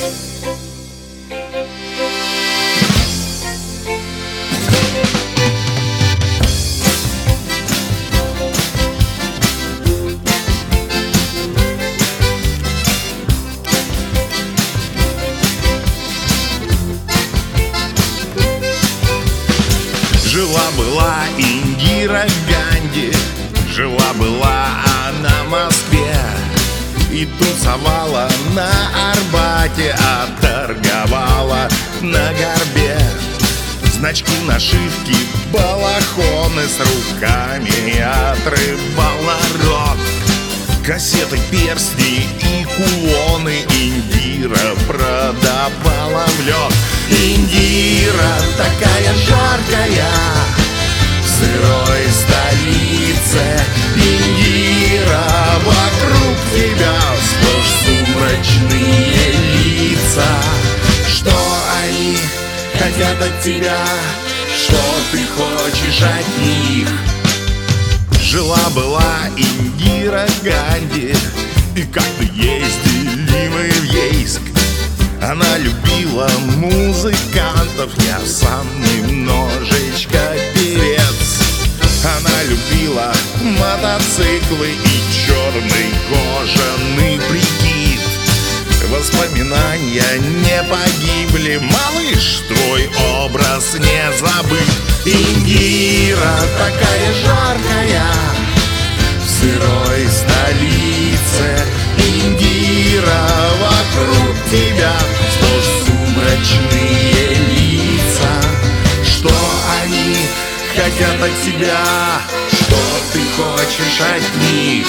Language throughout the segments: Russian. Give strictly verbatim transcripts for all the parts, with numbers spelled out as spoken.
Жила-была Индира Ганди, жила-была она в Москве, и тусовала на Арбате, а торговала на Горбе. Значки, нашивки, балахоны, с руками отрывал народ. Кассеты, перстни и кулоны Индира продавала в лед. Индира такая жаркая в сырой столице. Индира, вокруг тебя сплошь сумрачные лица. Что они хотят от тебя? Что ты хочешь от них? Жила-была Индира Ганди, и как-то ездили мы в Ейск. Она любила музыкантов, я сам немножечко певец. Она любила мотоциклы и черный кожаный прикид. Воспоминания не погибли, малыш, твой образ не забыт. Индира такая жаркая в сырой столице. Индира, вокруг тебя сплошь сумрачные лица. Что они хотят от тебя? Что ты хочешь от них?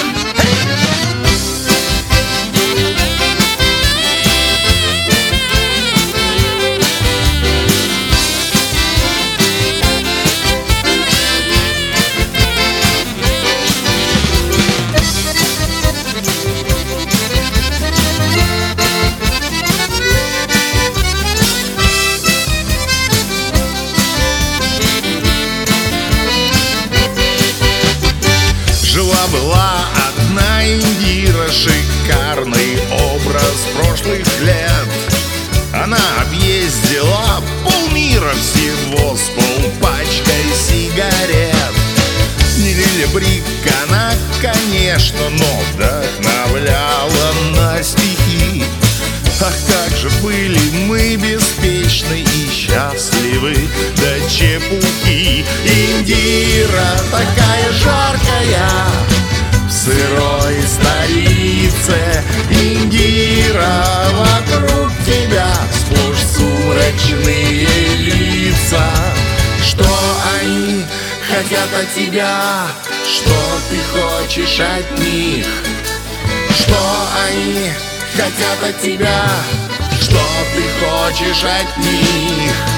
Жила-была одна Индира, шикарный образ прошлых лет. Она объездила полмира всего с полпачкой сигарет. Не Лили Брик она, конечно, но вдохновляла на стихи. Ах, как же были мы беспечны и счастливы до чепухи. Индира такая жаркая в сырой столице. Индира, вокруг тебя сплошь сумрачные лица. Что они хотят от тебя? Что ты хочешь от них? Что они хотят от тебя? Что ты хочешь от них?